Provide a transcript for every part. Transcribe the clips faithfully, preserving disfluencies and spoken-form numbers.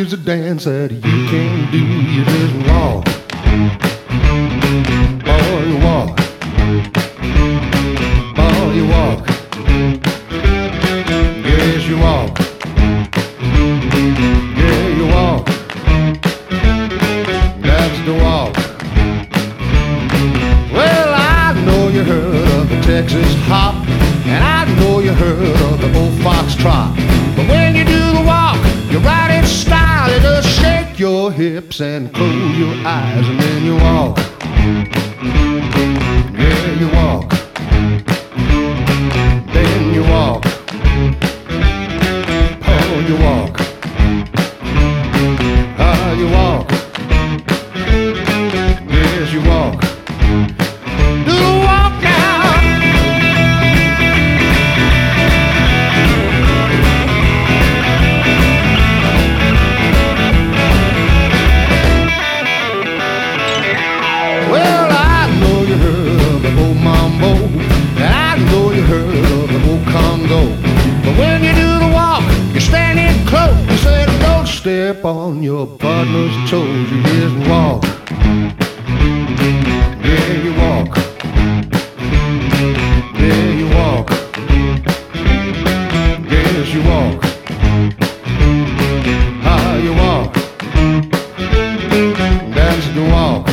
is a dance that you can do. You just walk. Oh, you walk. Oh, you walk. Yes, you walk. Yeah, you walk. That's the walk. Well, I know you heard of the Texas hop, and I know you heard of the old foxtrot. But when you do the walk, you ride in style. You just shake your hips and close your eyes, and then you walk. Yeah, you walk. Then you walk. Oh, you walk. Ah, you walk. Yes, you walk. Do the walk now. Well, I know you heard of the old mambo, and I know you heard of the old Congo. But when you do the walk, you're standing close. You said don't step on your partner's toes. You just walk. Yeah, you walk. Yeah, you walk. Yes, you walk. Ah, you walk. That's the walk.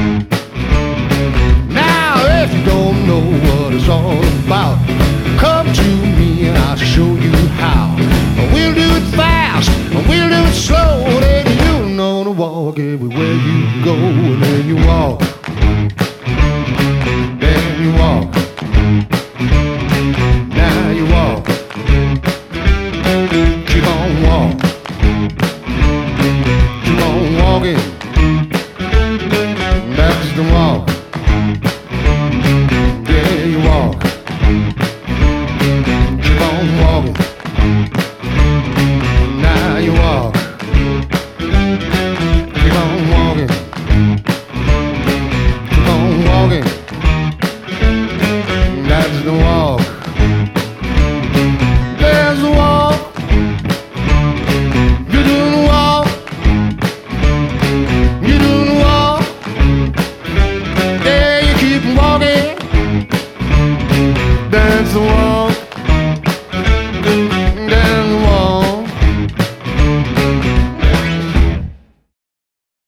Now, if you don't know what it's all about, come to me and I'll show you how. We'll do it fast, we'll do it slow. Then you know to walk everywhere you go, and then you walk. Then you walk. Now you walk. Keep on walking. Keep on walking. That's the walk. Yeah, you walk. Keep on walking. Now you walk. Keep on walking. Keep on walking. That's the walk. There's the walk. You're doing the walk. You're doing the walk. Yeah, you keep walking. That's the walk.